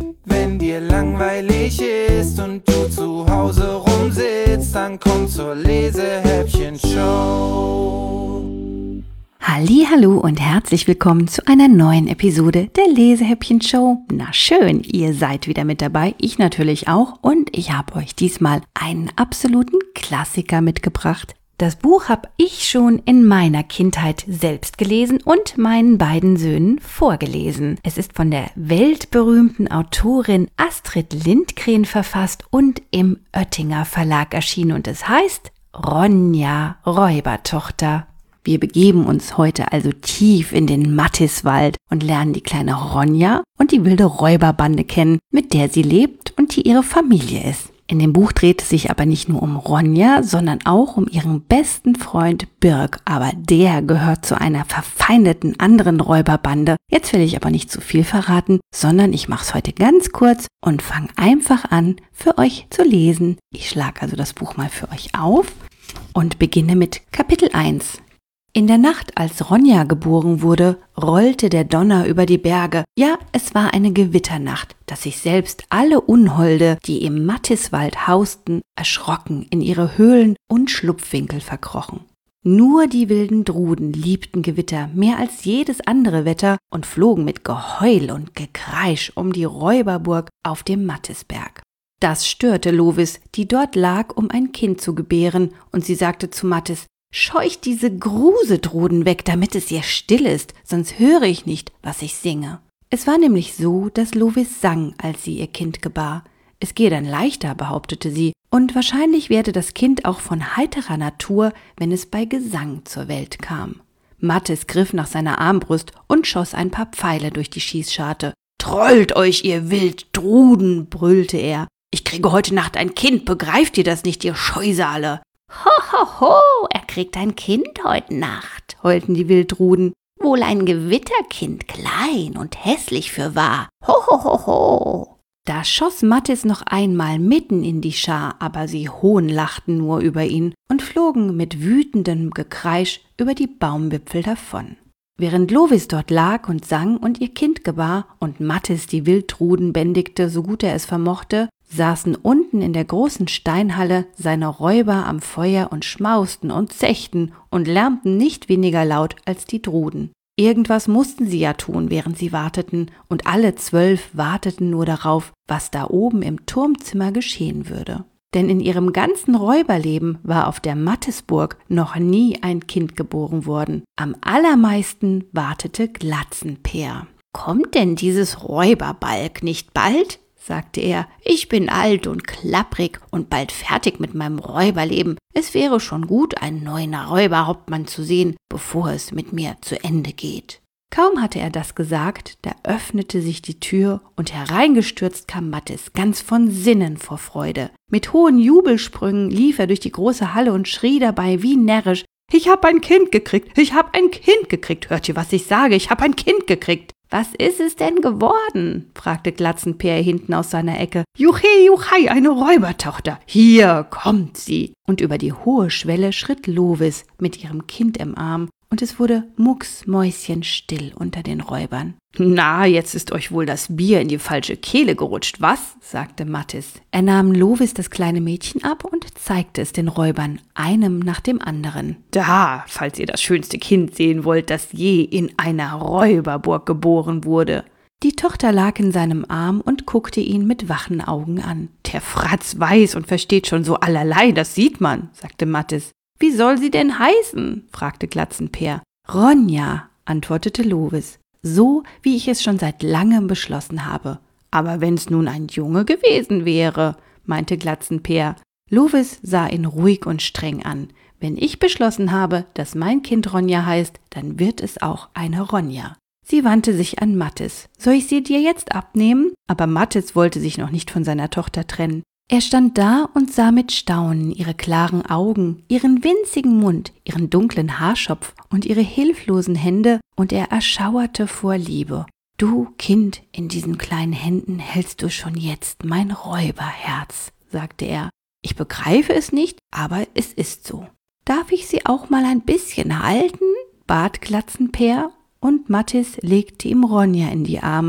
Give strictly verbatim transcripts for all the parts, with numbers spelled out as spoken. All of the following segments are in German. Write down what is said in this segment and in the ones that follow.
Wenn dir langweilig ist und du zu Hause rumsitzt, dann komm zur Lesehäppchen-Show. Hallihallo und herzlich willkommen zu einer neuen Episode der Lesehäppchen-Show. Na schön, ihr seid wieder mit dabei, ich natürlich auch, und ich habe euch diesmal einen absoluten Klassiker mitgebracht. Das Buch habe ich schon in meiner Kindheit selbst gelesen und meinen beiden Söhnen vorgelesen. Es ist von der weltberühmten Autorin Astrid Lindgren verfasst und im Oettinger Verlag erschienen und es heißt Ronja Räubertochter. Wir begeben uns heute also tief in den Mattiswald und lernen die kleine Ronja und die wilde Räuberbande kennen, mit der sie lebt und die ihre Familie ist. In dem Buch dreht es sich aber nicht nur um Ronja, sondern auch um ihren besten Freund Birk. Aber der gehört zu einer verfeindeten anderen Räuberbande. Jetzt will ich aber nicht zu viel verraten, sondern ich mache es heute ganz kurz und fange einfach an, für euch zu lesen. Ich schlage also das Buch mal für euch auf und beginne mit Kapitel eins. In der Nacht, als Ronja geboren wurde, rollte der Donner über die Berge. Ja, es war eine Gewitternacht, dass sich selbst alle Unholde, die im Mattiswald hausten, erschrocken in ihre Höhlen und Schlupfwinkel verkrochen. Nur die wilden Druden liebten Gewitter mehr als jedes andere Wetter und flogen mit Geheul und Gekreisch um die Räuberburg auf dem Mattisberg. Das störte Lovis, die dort lag, um ein Kind zu gebären, und sie sagte zu Mattis: »Scheucht diese Grusedruden weg, damit es hier still ist, sonst höre ich nicht, was ich singe.« Es war nämlich so, dass Lovis sang, als sie ihr Kind gebar. Es gehe dann leichter, behauptete sie, und wahrscheinlich werde das Kind auch von heiterer Natur, wenn es bei Gesang zur Welt kam. Mattis griff nach seiner Armbrust und schoss ein paar Pfeile durch die Schießscharte. »Trollt euch, ihr Wilddruden«, brüllte er. »Ich kriege heute Nacht ein Kind, begreift ihr das nicht, ihr Scheusale?« »Ho, ho, ho, er kriegt ein Kind heute Nacht«, heulten die Wilddruden. »Wohl ein Gewitterkind, klein und hässlich fürwahr. Ho, ho, ho, ho.« Da schoss Mattis noch einmal mitten in die Schar, aber sie hohnlachten nur über ihn und flogen mit wütendem Gekreisch über die Baumwipfel davon. Während Lovis dort lag und sang und ihr Kind gebar und Mattis die Wilddruden bändigte, so gut er es vermochte, saßen unten in der großen Steinhalle seine Räuber am Feuer und schmausten und zechten und lärmten nicht weniger laut als die Druden. Irgendwas mussten sie ja tun, während sie warteten, und alle zwölf warteten nur darauf, was da oben im Turmzimmer geschehen würde. Denn in ihrem ganzen Räuberleben war auf der Mattisburg noch nie ein Kind geboren worden. Am allermeisten wartete Glatzenpeer. »Kommt denn dieses Räuberbalg nicht bald?« sagte er. »Ich bin alt und klapprig und bald fertig mit meinem Räuberleben. Es wäre schon gut, einen neuen Räuberhauptmann zu sehen, bevor es mit mir zu Ende geht.« Kaum hatte er das gesagt, da öffnete sich die Tür und hereingestürzt kam Mattis, ganz von Sinnen vor Freude. Mit hohen Jubelsprüngen lief er durch die große Halle und schrie dabei wie närrisch: »Ich hab ein Kind gekriegt, ich hab ein Kind gekriegt, hört ihr, was ich sage, ich hab ein Kind gekriegt!« »Was ist es denn geworden?« fragte Glatzenpeer hinten aus seiner Ecke. »Juchhe, juchei, eine Räubertochter, hier kommt sie!« Und über die hohe Schwelle schritt Lovis mit ihrem Kind im Arm, und es wurde mucksmäuschenstill unter den Räubern. »Na, jetzt ist euch wohl das Bier in die falsche Kehle gerutscht, was?« sagte Mattis. Er nahm Lovis das kleine Mädchen ab und zeigte es den Räubern, einem nach dem anderen. »Da, falls ihr das schönste Kind sehen wollt, das je in einer Räuberburg geboren wurde.« Die Tochter lag in seinem Arm und guckte ihn mit wachen Augen an. »Der Fratz weiß und versteht schon so allerlei, das sieht man«, sagte Mattis. »Wie soll sie denn heißen?« fragte Glatzenpeer. »Ronja«, antwortete Lovis, »so wie ich es schon seit langem beschlossen habe.« »Aber wenn's nun ein Junge gewesen wäre«, meinte Glatzenpeer. Lovis sah ihn ruhig und streng an. »Wenn ich beschlossen habe, dass mein Kind Ronja heißt, dann wird es auch eine Ronja.« Sie wandte sich an Mattis. »Soll ich sie dir jetzt abnehmen?« Aber Mattis wollte sich noch nicht von seiner Tochter trennen. Er stand da und sah mit Staunen ihre klaren Augen, ihren winzigen Mund, ihren dunklen Haarschopf und ihre hilflosen Hände, und er erschauerte vor Liebe. »Du, Kind, in diesen kleinen Händen hältst du schon jetzt mein Räuberherz«, sagte er. »Ich begreife es nicht, aber es ist so.« »Darf ich sie auch mal ein bisschen halten?« bat Glatzenpeer, und Mattis legte ihm Ronja in die Arme,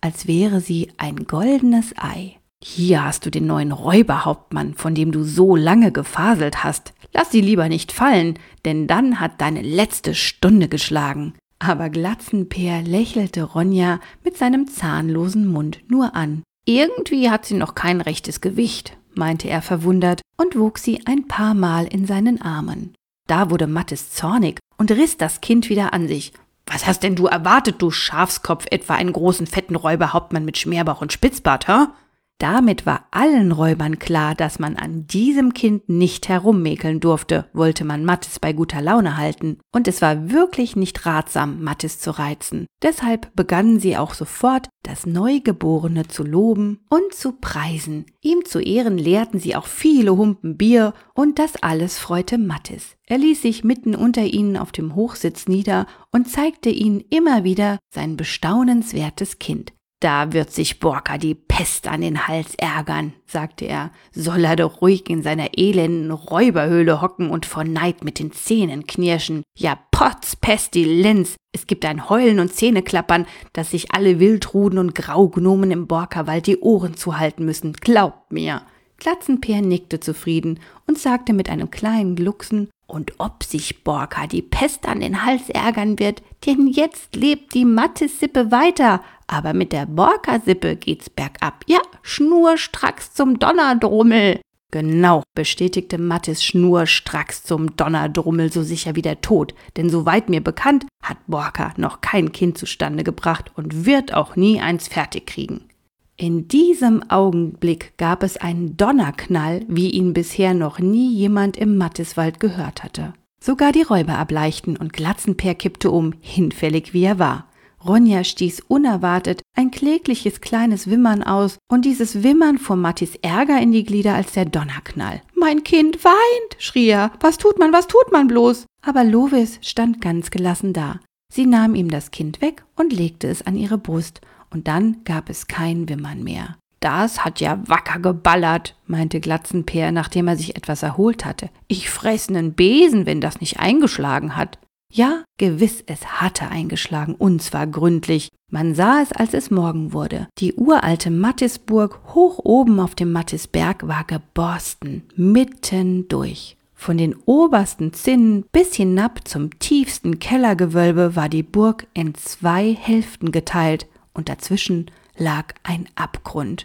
als wäre sie ein goldenes Ei. »Hier hast du den neuen Räuberhauptmann, von dem du so lange gefaselt hast. Lass sie lieber nicht fallen, denn dann hat deine letzte Stunde geschlagen.« Aber Glatzenpeer lächelte Ronja mit seinem zahnlosen Mund nur an. »Irgendwie hat sie noch kein rechtes Gewicht«, meinte er verwundert und wog sie ein paar Mal in seinen Armen. Da wurde Mathis zornig und riss das Kind wieder an sich. »Was hast denn du erwartet, du Schafskopf, etwa einen großen, fetten Räuberhauptmann mit Schmerbauch und Spitzbart, hä?« Damit war allen Räubern klar, dass man an diesem Kind nicht herummäkeln durfte, wollte man Mathis bei guter Laune halten. Und es war wirklich nicht ratsam, Mathis zu reizen. Deshalb begannen sie auch sofort, das Neugeborene zu loben und zu preisen. Ihm zu Ehren leerten sie auch viele Humpen Bier und das alles freute Mathis. Er ließ sich mitten unter ihnen auf dem Hochsitz nieder und zeigte ihnen immer wieder sein bestaunenswertes Kind. »Da wird sich Borka die Pest an den Hals ärgern«, sagte er. »Soll er doch ruhig in seiner elenden Räuberhöhle hocken und vor Neid mit den Zähnen knirschen. Ja, Potz, Pestilenz, es gibt ein Heulen und Zähneklappern, dass sich alle Wildruden und Graugnomen im Borkawald die Ohren zuhalten müssen. Glaubt mir.« Glatzenpeer nickte zufrieden und sagte mit einem kleinen Glucksen: »Und ob sich Borka die Pest an den Hals ärgern wird, denn jetzt lebt die Mathis-Sippe weiter, aber mit der Borka-Sippe geht's bergab. Ja, schnurstracks zum Donnerdrummel.« »Genau«, bestätigte Mathis, »schnurstracks zum Donnerdrummel, so sicher wie der Tod, denn soweit mir bekannt, hat Borka noch kein Kind zustande gebracht und wird auch nie eins fertig kriegen.« In diesem Augenblick gab es einen Donnerknall, wie ihn bisher noch nie jemand im Mathiswald gehört hatte. Sogar die Räuber erbleichten und Glatzenpeer kippte um, hinfällig wie er war. Ronja stieß unerwartet ein klägliches kleines Wimmern aus und dieses Wimmern fuhr Mathis Ärger in die Glieder als der Donnerknall. »Mein Kind weint«, schrie er. »Was tut man, was tut man bloß?« Aber Lovis stand ganz gelassen da. Sie nahm ihm das Kind weg und legte es an ihre Brust. Und dann gab es kein Wimmern mehr. »Das hat ja wacker geballert«, meinte Glatzenpeer, nachdem er sich etwas erholt hatte. »Ich fress nen Besen, wenn das nicht eingeschlagen hat.« Ja, gewiss, es hatte eingeschlagen, und zwar gründlich. Man sah es, als es Morgen wurde. Die uralte Mathisburg hoch oben auf dem Mathisberg war geborsten, mitten durch. Von den obersten Zinnen bis hinab zum tiefsten Kellergewölbe war die Burg in zwei Hälften geteilt. Und dazwischen lag ein Abgrund.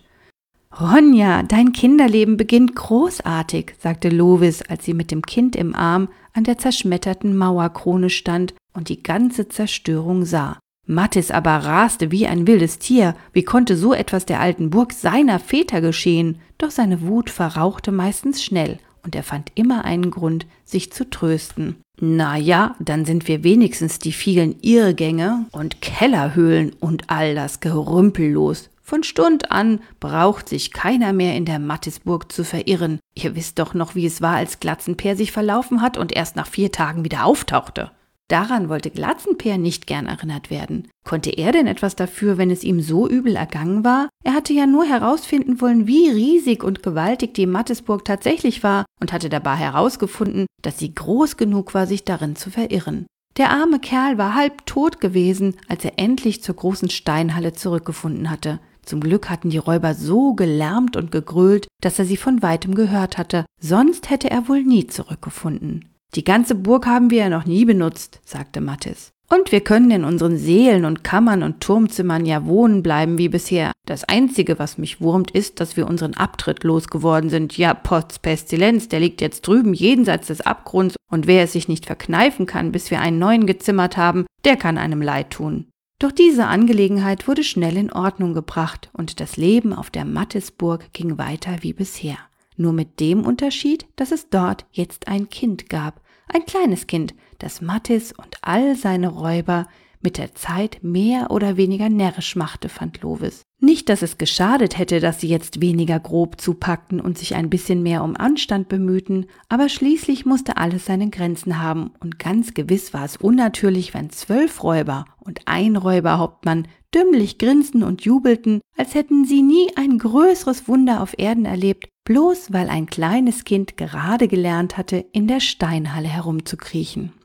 »Ronja, dein Kinderleben beginnt großartig«, sagte Lovis, als sie mit dem Kind im Arm an der zerschmetterten Mauerkrone stand und die ganze Zerstörung sah. Mathis aber raste wie ein wildes Tier. Wie konnte so etwas der alten Burg seiner Väter geschehen? Doch seine Wut verrauchte meistens schnell und er fand immer einen Grund, sich zu trösten. »Na ja, dann sind wir wenigstens die vielen Irrgänge und Kellerhöhlen und all das Gerümpel los. Von Stund an braucht sich keiner mehr in der Mathisburg zu verirren. Ihr wisst doch noch, wie es war, als Glatzenpeer sich verlaufen hat und erst nach vier Tagen wieder auftauchte.« Daran wollte Glatzenpeer nicht gern erinnert werden. Konnte er denn etwas dafür, wenn es ihm so übel ergangen war? Er hatte ja nur herausfinden wollen, wie riesig und gewaltig die Mathisburg tatsächlich war und hatte dabei herausgefunden, dass sie groß genug war, sich darin zu verirren. Der arme Kerl war halb tot gewesen, als er endlich zur großen Steinhalle zurückgefunden hatte. Zum Glück hatten die Räuber so gelärmt und gegrölt, dass er sie von weitem gehört hatte, sonst hätte er wohl nie zurückgefunden. »Die ganze Burg haben wir ja noch nie benutzt«, sagte Mathis. »Und wir können in unseren Sälen und Kammern und Turmzimmern ja wohnen bleiben wie bisher. Das Einzige, was mich wurmt, ist, dass wir unseren Abtritt losgeworden sind. Ja, Potz Pestilenz, der liegt jetzt drüben jenseits des Abgrunds und wer es sich nicht verkneifen kann, bis wir einen neuen gezimmert haben, der kann einem leid tun.« Doch diese Angelegenheit wurde schnell in Ordnung gebracht und das Leben auf der Mathisburg ging weiter wie bisher. Nur mit dem Unterschied, dass es dort jetzt ein Kind gab. Ein kleines Kind, das Mathis und all seine Räuber mit der Zeit mehr oder weniger närrisch machte, fand Lovis. Nicht, dass es geschadet hätte, dass sie jetzt weniger grob zupackten und sich ein bisschen mehr um Anstand bemühten, aber schließlich musste alles seine Grenzen haben und ganz gewiss war es unnatürlich, wenn zwölf Räuber und ein Räuberhauptmann dümmlich grinsten und jubelten, als hätten sie nie ein größeres Wunder auf Erden erlebt, bloß weil ein kleines Kind gerade gelernt hatte, in der Steinhalle herumzukriechen.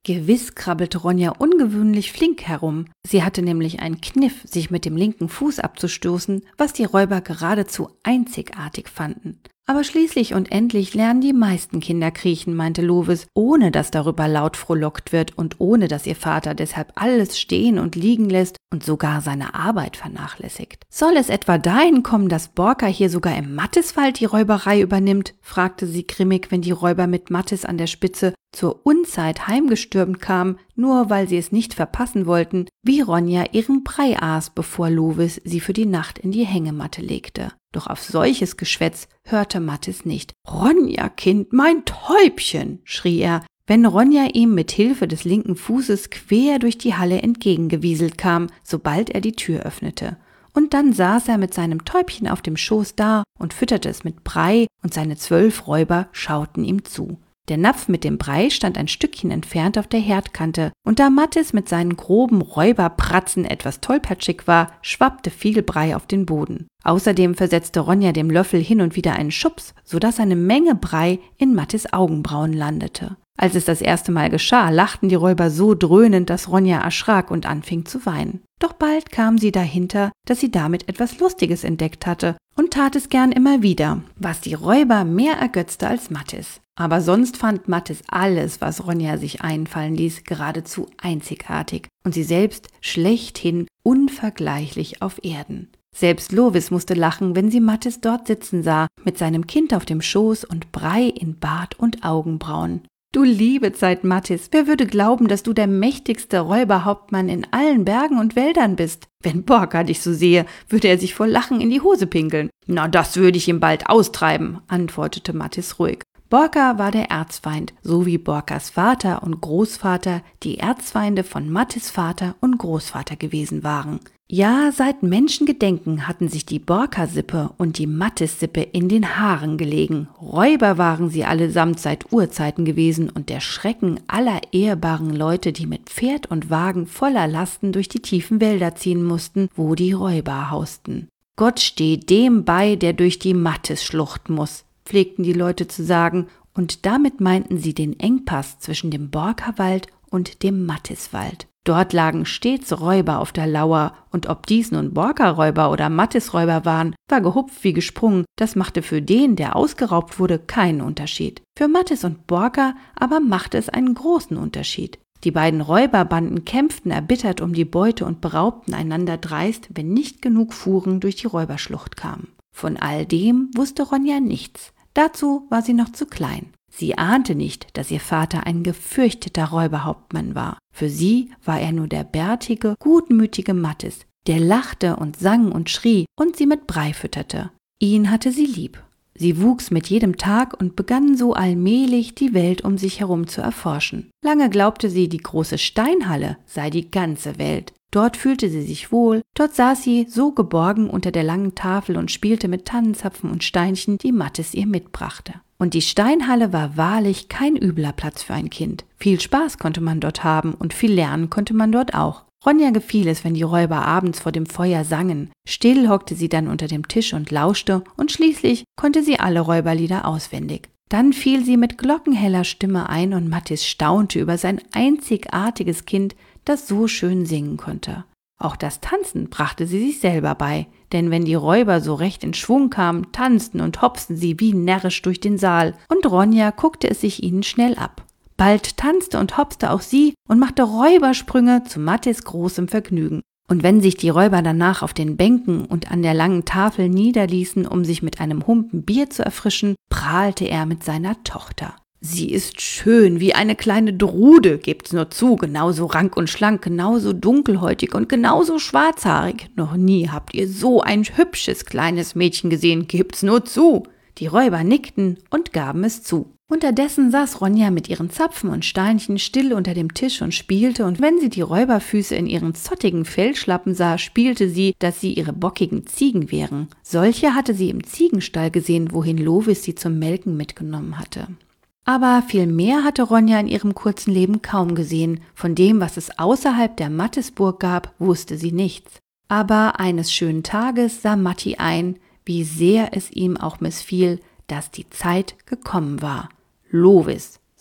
Gewiss krabbelte Ronja ungewöhnlich flink herum. Sie hatte nämlich einen Kniff, sich mit dem linken Fuß abzustoßen, was die Räuber geradezu einzigartig fanden. Aber schließlich und endlich lernen die meisten Kinder kriechen, meinte Lovis, ohne dass darüber laut frohlockt wird und ohne dass ihr Vater deshalb alles stehen und liegen lässt und sogar seine Arbeit vernachlässigt. Soll es etwa dahin kommen, dass Borka hier sogar im Mattiswald die Räuberei übernimmt? Fragte sie grimmig, wenn die Räuber mit Mattis an der Spitze zur Unzeit heimgestürmt kamen, nur weil sie es nicht verpassen wollten, wie Ronja ihren Brei aß, bevor Lovis sie für die Nacht in die Hängematte legte. Doch auf solches Geschwätz hörte Mattis nicht. »Ronja, Kind, mein Täubchen«, schrie er, wenn Ronja ihm mit Hilfe des linken Fußes quer durch die Halle entgegengewieselt kam, sobald er die Tür öffnete. Und dann saß er mit seinem Täubchen auf dem Schoß da und fütterte es mit Brei, und seine zwölf Räuber schauten ihm zu. Der Napf mit dem Brei stand ein Stückchen entfernt auf der Herdkante, und da Mattis mit seinen groben Räuberpratzen etwas tollpatschig war, schwappte viel Brei auf den Boden. Außerdem versetzte Ronja dem Löffel hin und wieder einen Schubs, sodass eine Menge Brei in Mattis Augenbrauen landete. Als es das erste Mal geschah, lachten die Räuber so dröhnend, dass Ronja erschrak und anfing zu weinen. Doch bald kam sie dahinter, dass sie damit etwas Lustiges entdeckt hatte und tat es gern immer wieder, was die Räuber mehr ergötzte als Mattis. Aber sonst fand Mattis alles, was Ronja sich einfallen ließ, geradezu einzigartig und sie selbst schlechthin unvergleichlich auf Erden. Selbst Lovis musste lachen, wenn sie Mattis dort sitzen sah, mit seinem Kind auf dem Schoß und Brei in Bart und Augenbrauen. »Du liebe Zeit, Mattis, wer würde glauben, dass du der mächtigste Räuberhauptmann in allen Bergen und Wäldern bist? Wenn Borka dich so sehe, würde er sich vor Lachen in die Hose pinkeln.« »Na, das würde ich ihm bald austreiben«, antwortete Mattis ruhig. Borka war der Erzfeind, so wie Borkas Vater und Großvater die Erzfeinde von Mattis Vater und Großvater gewesen waren. Ja, seit Menschengedenken hatten sich die Borka-Sippe und die Mattis-Sippe in den Haaren gelegen. Räuber waren sie allesamt seit Urzeiten gewesen und der Schrecken aller ehrbaren Leute, die mit Pferd und Wagen voller Lasten durch die tiefen Wälder ziehen mussten, wo die Räuber hausten. »Gott stehe dem bei, der durch die Mattis schluchten muss«, pflegten die Leute zu sagen, und damit meinten sie den Engpass zwischen dem Borka-Wald und dem Mattiswald. Dort lagen stets Räuber auf der Lauer, und ob dies nun Borka-Räuber oder Mattis-Räuber waren, war gehupft wie gesprungen, das machte für den, der ausgeraubt wurde, keinen Unterschied. Für Mattis und Borka aber machte es einen großen Unterschied. Die beiden Räuberbanden kämpften erbittert um die Beute und beraubten einander dreist, wenn nicht genug Fuhren durch die Räuberschlucht kamen. Von all dem wusste Ronja nichts. Dazu war sie noch zu klein. Sie ahnte nicht, dass ihr Vater ein gefürchteter Räuberhauptmann war. Für sie war er nur der bärtige, gutmütige Mattis, der lachte und sang und schrie und sie mit Brei fütterte. Ihn hatte sie lieb. Sie wuchs mit jedem Tag und begann so allmählich, die Welt um sich herum zu erforschen. Lange glaubte sie, die große Steinhalle sei die ganze Welt. Dort fühlte sie sich wohl, dort saß sie so geborgen unter der langen Tafel und spielte mit Tannenzapfen und Steinchen, die Mattis ihr mitbrachte. Und die Steinhalle war wahrlich kein übler Platz für ein Kind. Viel Spaß konnte man dort haben und viel lernen konnte man dort auch. Ronja gefiel es, wenn die Räuber abends vor dem Feuer sangen. Still hockte sie dann unter dem Tisch und lauschte, und schließlich konnte sie alle Räuberlieder auswendig. Dann fiel sie mit glockenheller Stimme ein und Mattis staunte über sein einzigartiges Kind, das so schön singen konnte. Auch das Tanzen brachte sie sich selber bei, denn wenn die Räuber so recht in Schwung kamen, tanzten und hopsten sie wie närrisch durch den Saal, und Ronja guckte es sich ihnen schnell ab. Bald tanzte und hopste auch sie und machte Räubersprünge zu Mattis großem Vergnügen. Und wenn sich die Räuber danach auf den Bänken und an der langen Tafel niederließen, um sich mit einem Humpen Bier zu erfrischen, prahlte er mit seiner Tochter. »Sie ist schön wie eine kleine Drude, gebt's nur zu, genauso rank und schlank, genauso dunkelhäutig und genauso schwarzhaarig. Noch nie habt ihr so ein hübsches kleines Mädchen gesehen, gebt's nur zu.« Die Räuber nickten und gaben es zu. Unterdessen saß Ronja mit ihren Zapfen und Steinchen still unter dem Tisch und spielte, und wenn sie die Räuberfüße in ihren zottigen Fellschlappen sah, spielte sie, dass sie ihre bockigen Ziegen wären. Solche hatte sie im Ziegenstall gesehen, wohin Lovis sie zum Melken mitgenommen hatte. Aber viel mehr hatte Ronja in ihrem kurzen Leben kaum gesehen. Von dem, was es außerhalb der Mattisburg gab, wusste sie nichts. Aber eines schönen Tages sah Matti ein, wie sehr es ihm auch missfiel, dass die Zeit gekommen war. »Lovis«,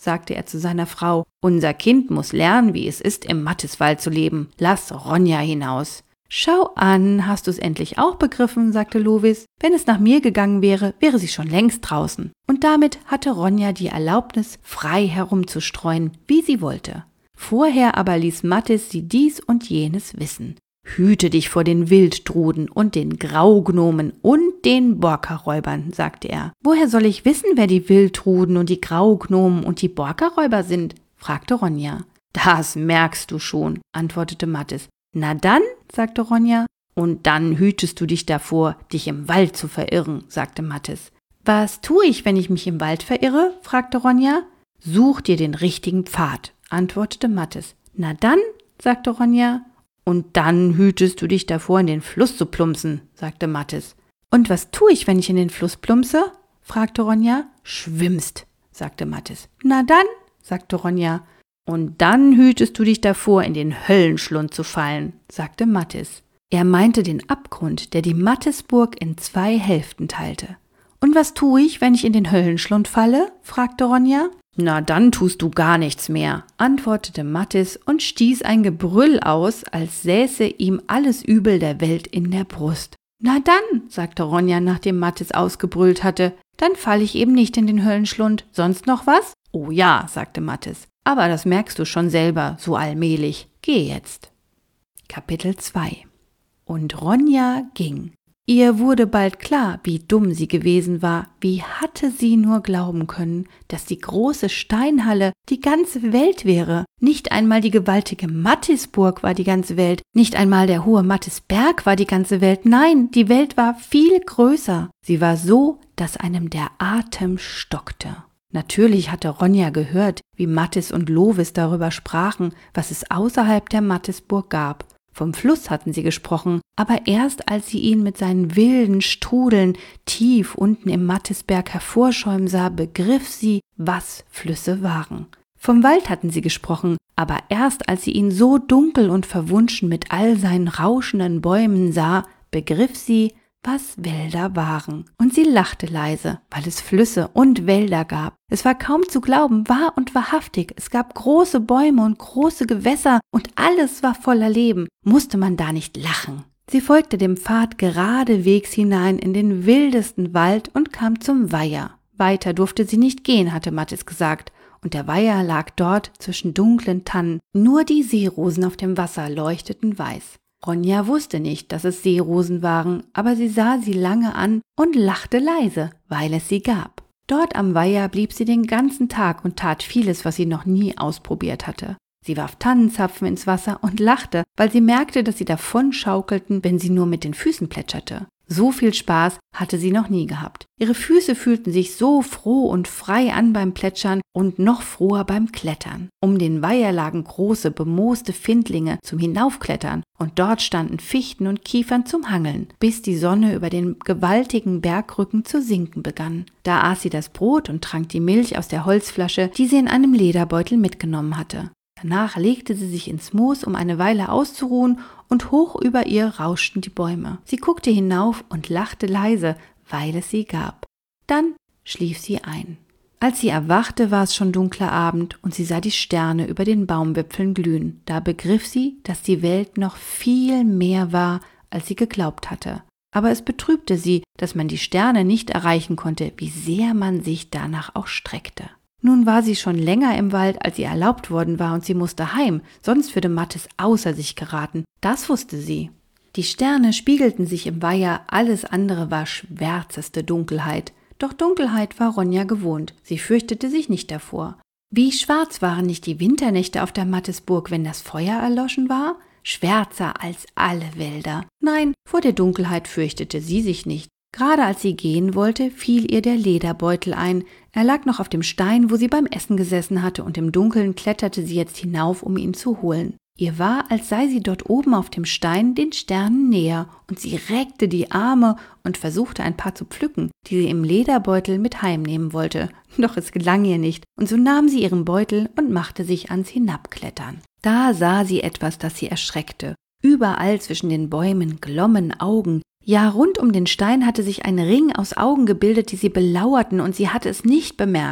sagte er zu seiner Frau. »Unser Kind muss lernen, wie es ist, im Mattiswald zu leben. Lass Ronja hinaus.« »Schau an, hast du es endlich auch begriffen«, sagte Lovis. »Wenn es nach mir gegangen wäre, wäre sie schon längst draußen.« Und damit hatte Ronja die Erlaubnis, frei herumzustreuen, wie sie wollte. Vorher aber ließ Mattis sie dies und jenes wissen. »Hüte dich vor den Wildtruden und den Graugnomen und den Borkerräubern«, sagte er. »Woher soll ich wissen, wer die Wildtruden und die Graugnomen und die Borkerräuber sind?« fragte Ronja. »Das merkst du schon«, antwortete Mattis. »Na dann«, sagte Ronja. »Und dann hütest du dich davor, dich im Wald zu verirren«, sagte Mattis. »Was tue ich, wenn ich mich im Wald verirre?«, fragte Ronja. »Such dir den richtigen Pfad«, antwortete Mattis. »Na dann«, sagte Ronja. »Und dann hütest du dich davor, in den Fluss zu plumpsen«, sagte Mattis. »Und was tue ich, wenn ich in den Fluss plumpse?«, fragte Ronja. »Schwimmst«, sagte Mattis. »Na dann«, sagte Ronja. »Und dann hütest du dich davor, in den Höllenschlund zu fallen«, sagte Mattis. Er meinte den Abgrund, der die Mattisburg in zwei Hälften teilte. »Und was tue ich, wenn ich in den Höllenschlund falle?«, fragte Ronja. »Na, dann tust du gar nichts mehr«, antwortete Mattis und stieß ein Gebrüll aus, als säße ihm alles Übel der Welt in der Brust. »Na dann«, sagte Ronja, nachdem Mattis ausgebrüllt hatte, »dann falle ich eben nicht in den Höllenschlund. Sonst noch was?« »Oh ja«, sagte Mattis, »aber das merkst du schon selber, so allmählich. Geh jetzt.« Kapitel zwei. Und Ronja ging. Ihr wurde bald klar, wie dumm sie gewesen war. Wie hatte sie nur glauben können, dass die große Steinhalle die ganze Welt wäre? Nicht einmal die gewaltige Mattisburg war die ganze Welt, nicht einmal der hohe Mattisberg war die ganze Welt. Nein, die Welt war viel größer. Sie war so, dass einem der Atem stockte. Natürlich hatte Ronja gehört, wie Mattis und Lovis darüber sprachen, was es außerhalb der Mattisburg gab. Vom Fluss hatten sie gesprochen, aber erst als sie ihn mit seinen wilden Strudeln tief unten im Mattisberg hervorschäumen sah, begriff sie, was Flüsse waren. Vom Wald hatten sie gesprochen, aber erst als sie ihn so dunkel und verwunschen mit all seinen rauschenden Bäumen sah, begriff sie, was Wälder waren. Und sie lachte leise, weil es Flüsse und Wälder gab. Es war kaum zu glauben, wahr und wahrhaftig. Es gab große Bäume und große Gewässer und alles war voller Leben. Musste man da nicht lachen? Sie folgte dem Pfad geradewegs hinein in den wildesten Wald und kam zum Weiher. Weiter durfte sie nicht gehen, hatte Mattis gesagt. Und der Weiher lag dort zwischen dunklen Tannen. Nur die Seerosen auf dem Wasser leuchteten weiß. Ronja wusste nicht, dass es Seerosen waren, aber sie sah sie lange an und lachte leise, weil es sie gab. Dort am Weiher blieb sie den ganzen Tag und tat vieles, was sie noch nie ausprobiert hatte. Sie warf Tannenzapfen ins Wasser und lachte, weil sie merkte, dass sie davon schaukelten, wenn sie nur mit den Füßen plätscherte. So viel Spaß hatte sie noch nie gehabt. Ihre Füße fühlten sich so froh und frei an beim Plätschern und noch froher beim Klettern. Um den Weiher lagen große, bemooste Findlinge zum Hinaufklettern und dort standen Fichten und Kiefern zum Hangeln, bis die Sonne über den gewaltigen Bergrücken zu sinken begann. Da aß sie das Brot und trank die Milch aus der Holzflasche, die sie in einem Lederbeutel mitgenommen hatte. Danach legte sie sich ins Moos, um eine Weile auszuruhen, und hoch über ihr rauschten die Bäume. Sie guckte hinauf und lachte leise, weil es sie gab. Dann schlief sie ein. Als sie erwachte, war es schon dunkler Abend und sie sah die Sterne über den Baumwipfeln glühen. Da begriff sie, dass die Welt noch viel mehr war, als sie geglaubt hatte. Aber es betrübte sie, dass man die Sterne nicht erreichen konnte, wie sehr man sich danach auch streckte. Nun war sie schon länger im Wald, als ihr erlaubt worden war, und sie musste heim, sonst würde Mattis außer sich geraten. Das wusste sie. Die Sterne spiegelten sich im Weiher, alles andere war schwärzeste Dunkelheit. Doch Dunkelheit war Ronja gewohnt, sie fürchtete sich nicht davor. Wie schwarz waren nicht die Winternächte auf der Mattisburg, wenn das Feuer erloschen war? Schwärzer als alle Wälder. Nein, vor der Dunkelheit fürchtete sie sich nicht. Gerade als sie gehen wollte, fiel ihr der Lederbeutel ein. Er lag noch auf dem Stein, wo sie beim Essen gesessen hatte, und im Dunkeln kletterte sie jetzt hinauf, um ihn zu holen. Ihr war, als sei sie dort oben auf dem Stein den Sternen näher, und sie reckte die Arme und versuchte ein paar zu pflücken, die sie im Lederbeutel mit heimnehmen wollte. Doch es gelang ihr nicht, und so nahm sie ihren Beutel und machte sich ans Hinabklettern. Da sah sie etwas, das sie erschreckte. Überall zwischen den Bäumen glommen Augen. Ja, rund um den Stein hatte sich ein Ring aus Augen gebildet, die sie belauerten, und sie hatte es nicht bemerkt.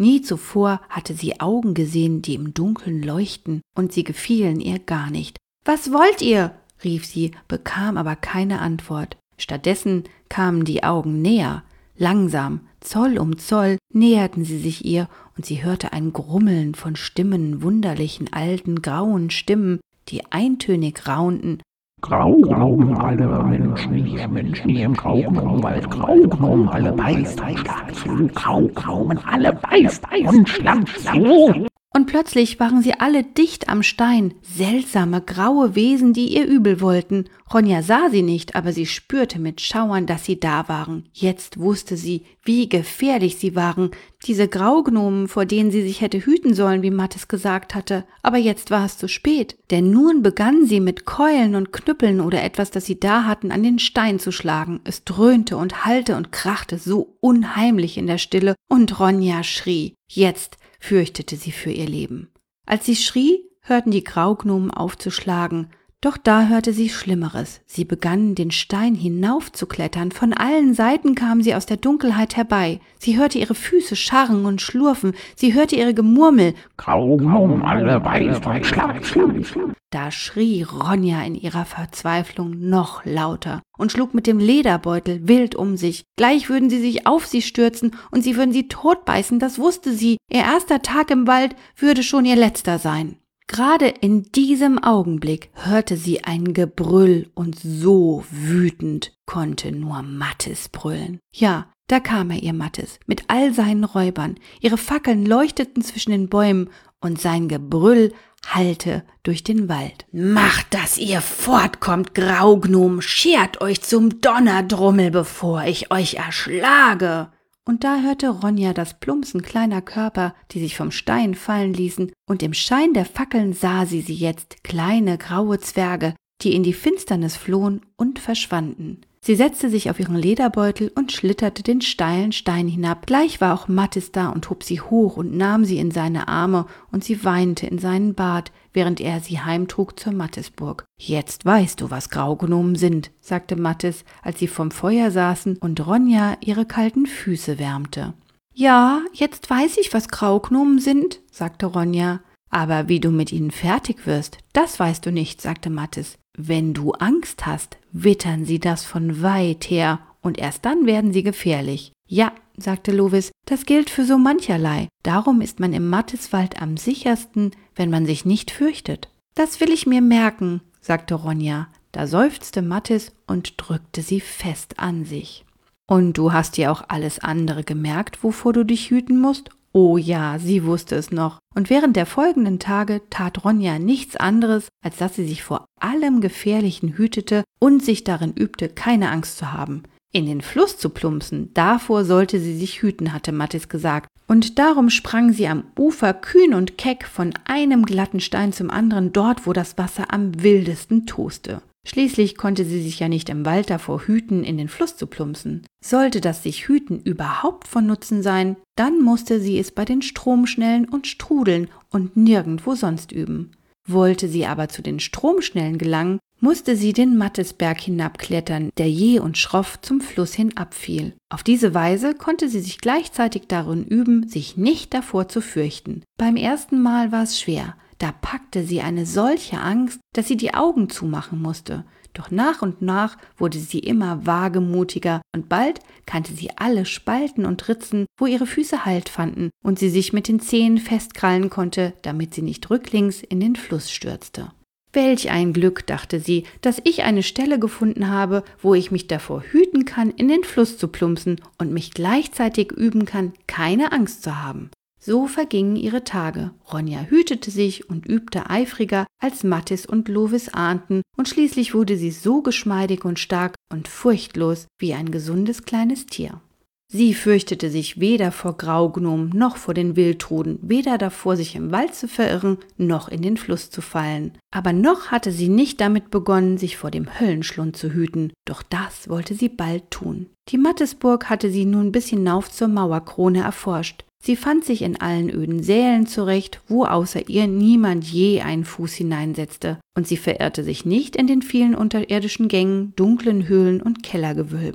Nie zuvor hatte sie Augen gesehen, die im Dunkeln leuchten, und sie gefielen ihr gar nicht. »Was wollt ihr?« rief sie, bekam aber keine Antwort. Stattdessen kamen die Augen näher. Langsam, Zoll um Zoll, näherten sie sich ihr, und sie hörte ein Grummeln von Stimmen, wunderlichen, alten, grauen Stimmen, die eintönig raunten. Graugnom, alle Menschen, ihr Menschen, ihr im Graugnomwald, Graugnom, alle beißt und schlagt zu, Graugnomen, alle beißt und schlagt zu. Und plötzlich waren sie alle dicht am Stein, seltsame, graue Wesen, die ihr übel wollten. Ronja sah sie nicht, aber sie spürte mit Schauern, dass sie da waren. Jetzt wusste sie, wie gefährlich sie waren, diese Graugnomen, vor denen sie sich hätte hüten sollen, wie Mattes gesagt hatte. Aber jetzt war es zu spät, denn nun begannen sie mit Keulen und Knüppeln oder etwas, das sie da hatten, an den Stein zu schlagen. Es dröhnte und hallte und krachte so unheimlich in der Stille, und Ronja schrie. Jetzt fürchtete sie für ihr Leben. Als sie schrie, hörten die Graugnomen aufzuschlagen, doch da hörte sie Schlimmeres. Sie begannen, den Stein hinaufzuklettern. Von allen Seiten kamen sie aus der Dunkelheit herbei. Sie hörte ihre Füße scharren und schlurfen. Sie hörte ihre Gemurmel. Graugnom, alle beißt und schlagt zu. Da schrie Ronja in ihrer Verzweiflung noch lauter und schlug mit dem Lederbeutel wild um sich. Gleich würden sie sich auf sie stürzen und sie würden sie totbeißen, das wusste sie. Ihr erster Tag im Wald würde schon ihr letzter sein. Gerade in diesem Augenblick hörte sie ein Gebrüll, und so wütend konnte nur Mattes brüllen. Ja, da kam er, ihr Mattes, mit all seinen Räubern. Ihre Fackeln leuchteten zwischen den Bäumen, und sein Gebrüll hallte durch den Wald. »Macht, dass ihr fortkommt, Graugnom, schert euch zum Donnerdrummel, bevor ich euch erschlage!« Und da hörte Ronja das Plumpsen kleiner Körper, die sich vom Stein fallen ließen, und im Schein der Fackeln sah sie sie jetzt, kleine graue Zwerge, die in die Finsternis flohen und verschwanden. Sie setzte sich auf ihren Lederbeutel und schlitterte den steilen Stein hinab. Gleich war auch Mattes da und hob sie hoch und nahm sie in seine Arme, und sie weinte in seinen Bart, während er sie heimtrug zur Mattesburg. »Jetzt weißt du, was Graugnomen sind«, sagte Mattes, als sie vom Feuer saßen und Ronja ihre kalten Füße wärmte. »Ja, jetzt weiß ich, was Graugnomen sind«, sagte Ronja. »Aber wie du mit ihnen fertig wirst, das weißt du nicht«, sagte Mattes. »Wenn du Angst hast, wittern sie das von weit her, und erst dann werden sie gefährlich.« »Ja«, sagte Lovis, »das gilt für so mancherlei. Darum ist man im Matteswald am sichersten, wenn man sich nicht fürchtet.« »Das will ich mir merken«, sagte Ronja. Da seufzte Mattes und drückte sie fest an sich. »Und du hast dir auch alles andere gemerkt, wovor du dich hüten musst?« Oh ja, sie wusste es noch. Und während der folgenden Tage tat Ronja nichts anderes, als dass sie sich vor allem Gefährlichen hütete und sich darin übte, keine Angst zu haben. In den Fluss zu plumpsen, davor sollte sie sich hüten, hatte Mattes gesagt. Und darum sprang sie am Ufer kühn und keck von einem glatten Stein zum anderen, dort, wo das Wasser am wildesten toste. Schließlich konnte sie sich ja nicht im Wald davor hüten, in den Fluss zu plumpsen. Sollte das sich Hüten überhaupt von Nutzen sein, dann musste sie es bei den Stromschnellen und Strudeln und nirgendwo sonst üben. Wollte sie aber zu den Stromschnellen gelangen, musste sie den Mattesberg hinabklettern, der jäh und schroff zum Fluss hin abfiel. Auf diese Weise konnte sie sich gleichzeitig darin üben, sich nicht davor zu fürchten. Beim ersten Mal war es schwer. Da packte sie eine solche Angst, dass sie die Augen zumachen musste. Doch nach und nach wurde sie immer wagemutiger, und bald kannte sie alle Spalten und Ritzen, wo ihre Füße Halt fanden und sie sich mit den Zehen festkrallen konnte, damit sie nicht rücklings in den Fluss stürzte. Welch ein Glück, dachte sie, dass ich eine Stelle gefunden habe, wo ich mich davor hüten kann, in den Fluss zu plumpsen und mich gleichzeitig üben kann, keine Angst zu haben. So vergingen ihre Tage. Ronja hütete sich und übte eifriger, als Mattes und Lovis ahnten, und schließlich wurde sie so geschmeidig und stark und furchtlos wie ein gesundes kleines Tier. Sie fürchtete sich weder vor Graugnomen noch vor den Wildtruden, weder davor, sich im Wald zu verirren, noch in den Fluss zu fallen. Aber noch hatte sie nicht damit begonnen, sich vor dem Höllenschlund zu hüten, doch das wollte sie bald tun. Die Mattesburg hatte sie nun bis hinauf zur Mauerkrone erforscht. Sie fand sich in allen öden Sälen zurecht, wo außer ihr niemand je einen Fuß hineinsetzte, und sie verirrte sich nicht in den vielen unterirdischen Gängen, dunklen Höhlen und Kellergewölben.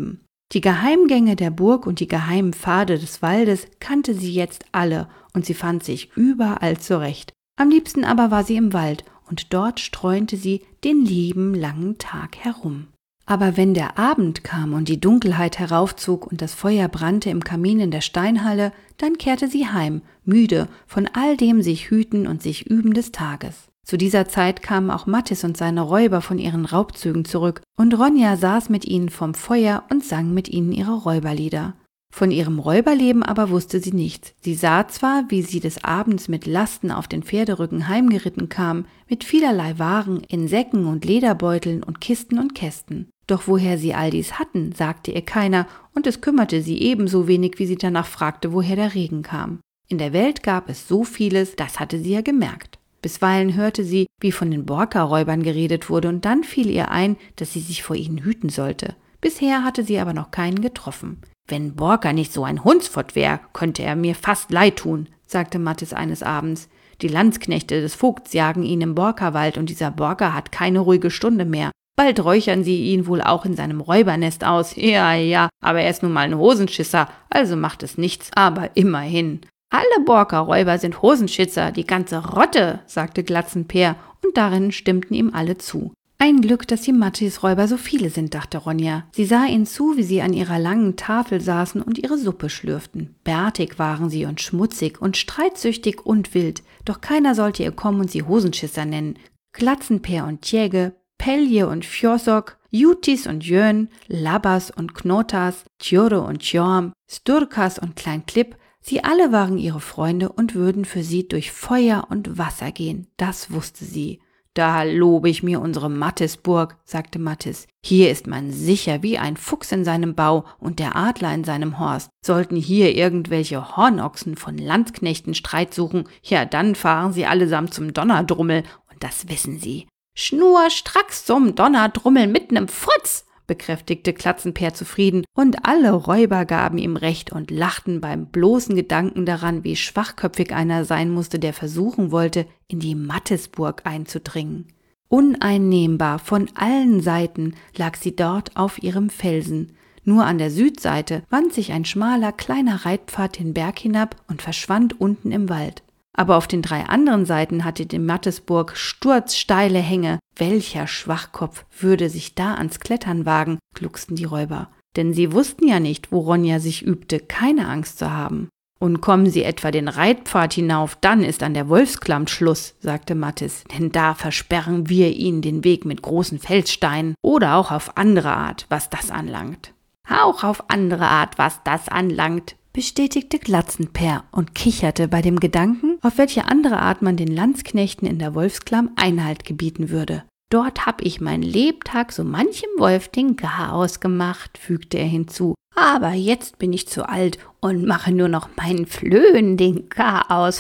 Die Geheimgänge der Burg und die geheimen Pfade des Waldes kannte sie jetzt alle und sie fand sich überall zurecht. Am liebsten aber war sie im Wald und dort streunte sie den lieben langen Tag herum. Aber wenn der Abend kam und die Dunkelheit heraufzog und das Feuer brannte im Kamin in der Steinhalle, dann kehrte sie heim, müde von all dem sich hüten und sich üben des Tages. Zu dieser Zeit kamen auch Mattis und seine Räuber von ihren Raubzügen zurück und Ronja saß mit ihnen vorm Feuer und sang mit ihnen ihre Räuberlieder. Von ihrem Räuberleben aber wusste sie nichts. Sie sah zwar, wie sie des Abends mit Lasten auf den Pferderücken heimgeritten kam, mit vielerlei Waren in Säcken und Lederbeuteln und Kisten und Kästen. Doch woher sie all dies hatten, sagte ihr keiner, und es kümmerte sie ebenso wenig, wie sie danach fragte, woher der Regen kam. In der Welt gab es so vieles, das hatte sie ja gemerkt. Bisweilen hörte sie, wie von den Borka-Räubern geredet wurde, und dann fiel ihr ein, dass sie sich vor ihnen hüten sollte. Bisher hatte sie aber noch keinen getroffen. »Wenn Borka nicht so ein Hundsfott wär, könnte er mir fast leid tun«, sagte Mattis eines Abends. »Die Landsknechte des Vogts jagen ihn im Borka-Wald und dieser Borka hat keine ruhige Stunde mehr. Bald räuchern sie ihn wohl auch in seinem Räubernest aus. Ja, ja, aber er ist nun mal ein Hosenschisser, also macht es nichts, aber immerhin.« »Alle Borka-Räuber sind Hosenschisser, die ganze Rotte«, sagte Glatzenpeer, und darin stimmten ihm alle zu. Ein Glück, dass die Mattis Räuber so viele sind, dachte Ronja. Sie sah ihnen zu, wie sie an ihrer langen Tafel saßen und ihre Suppe schlürften. Bärtig waren sie und schmutzig und streitsüchtig und wild, doch keiner sollte ihr kommen und sie Hosenschisser nennen. Glatzenpeer und Tjäge, Pelje und Fjosok, Jutis und Jön, Labbas und Knotas, Tjore und Tjorm, Sturkas und Klein Klipp, sie alle waren ihre Freunde und würden für sie durch Feuer und Wasser gehen, das wusste sie. »Da lobe ich mir unsere Mattisburg«, sagte Mattis. »Hier ist man sicher wie ein Fuchs in seinem Bau und der Adler in seinem Horst. Sollten hier irgendwelche Hornochsen von Landsknechten Streit suchen, ja, dann fahren sie allesamt zum Donnerdrummel, und das wissen sie.« »Schnurstracks zum Donnerdrummel mit nem Furz«, bekräftigte Glatzenpeer zufrieden, und alle Räuber gaben ihm recht und lachten beim bloßen Gedanken daran, wie schwachköpfig einer sein musste, der versuchen wollte, in die Mattisburg einzudringen. Uneinnehmbar von allen Seiten lag sie dort auf ihrem Felsen. Nur an der Südseite wand sich ein schmaler, kleiner Reitpfad den Berg hinab und verschwand unten im Wald. Aber auf den drei anderen Seiten hatte die Mattisburg sturzsteile Hänge. Welcher Schwachkopf würde sich da ans Klettern wagen, glucksten die Räuber. Denn sie wussten ja nicht, wo Ronja sich übte, keine Angst zu haben. »Und kommen sie etwa den Reitpfad hinauf, dann ist an der Wolfsklamm Schluss«, sagte Mattis, »denn da versperren wir ihnen den Weg mit großen Felssteinen oder auch auf andere Art, was das anlangt.« »Auch auf andere Art, was das anlangt«, bestätigte Glatzenpeer und kicherte bei dem Gedanken, auf welche andere Art man den Landsknechten in der Wolfsklamm Einhalt gebieten würde. »Dort hab ich mein Lebtag so manchem Wolf den Garaus gemacht«, fügte er hinzu. »Aber jetzt bin ich zu alt und mache nur noch meinen Flöhen den Garaus.«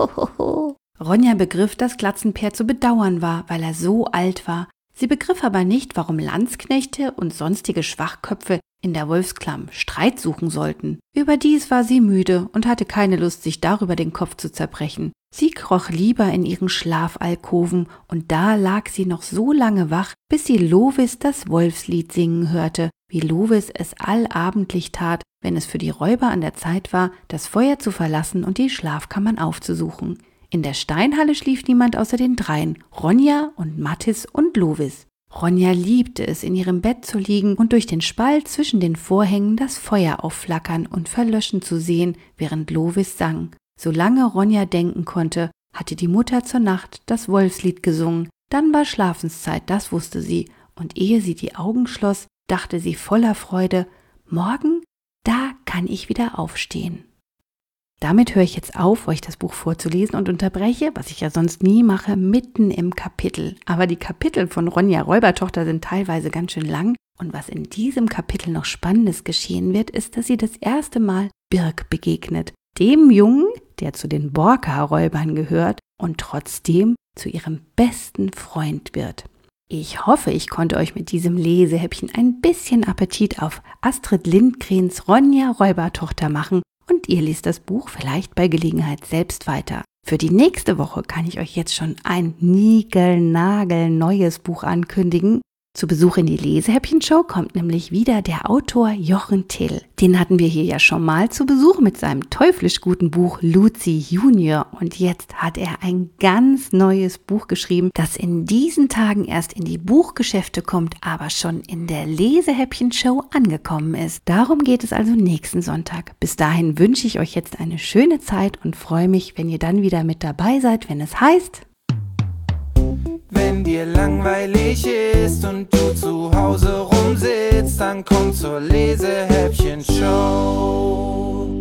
Ronja begriff, dass Glatzenpeer zu bedauern war, weil er so alt war. Sie begriff aber nicht, warum Landsknechte und sonstige Schwachköpfe in der Wolfsklamm Streit suchen sollten. Überdies war sie müde und hatte keine Lust, sich darüber den Kopf zu zerbrechen. Sie kroch lieber in ihren Schlafalkoven, und da lag sie noch so lange wach, bis sie Lovis das Wolfslied singen hörte, wie Lovis es allabendlich tat, wenn es für die Räuber an der Zeit war, das Feuer zu verlassen und die Schlafkammern aufzusuchen. In der Steinhalle schlief niemand außer den dreien, Ronja und Mattis und Lovis. Ronja liebte es, in ihrem Bett zu liegen und durch den Spalt zwischen den Vorhängen das Feuer aufflackern und verlöschen zu sehen, während Lovis sang. Solange Ronja denken konnte, hatte die Mutter zur Nacht das Wolfslied gesungen. Dann war Schlafenszeit, das wusste sie, und ehe sie die Augen schloss, dachte sie voller Freude, morgen, da kann ich wieder aufstehen. Damit höre ich jetzt auf, euch das Buch vorzulesen und unterbreche, was ich ja sonst nie mache, mitten im Kapitel. Aber die Kapitel von Ronja Räubertochter sind teilweise ganz schön lang. Und was in diesem Kapitel noch Spannendes geschehen wird, ist, dass sie das erste Mal Birk begegnet. Dem Jungen, der zu den Borka-Räubern gehört und trotzdem zu ihrem besten Freund wird. Ich hoffe, ich konnte euch mit diesem Lesehäppchen ein bisschen Appetit auf Astrid Lindgrens Ronja Räubertochter machen. Und ihr liest das Buch vielleicht bei Gelegenheit selbst weiter. Für die nächste Woche kann ich euch jetzt schon ein niegelnagelneues Buch ankündigen. Zu Besuch in die Lesehäppchen-Show kommt nämlich wieder der Autor Jochen Till. Den hatten wir hier ja schon mal zu Besuch mit seinem teuflisch guten Buch Luzi Junior. Und jetzt hat er ein ganz neues Buch geschrieben, das in diesen Tagen erst in die Buchgeschäfte kommt, aber schon in der Lesehäppchen-Show angekommen ist. Darum geht es also nächsten Sonntag. Bis dahin wünsche ich euch jetzt eine schöne Zeit und freue mich, wenn ihr dann wieder mit dabei seid, wenn es heißt... Wenn dir langweilig ist und du zu Hause rumsitzt, dann komm zur Lesehäppchen-Show.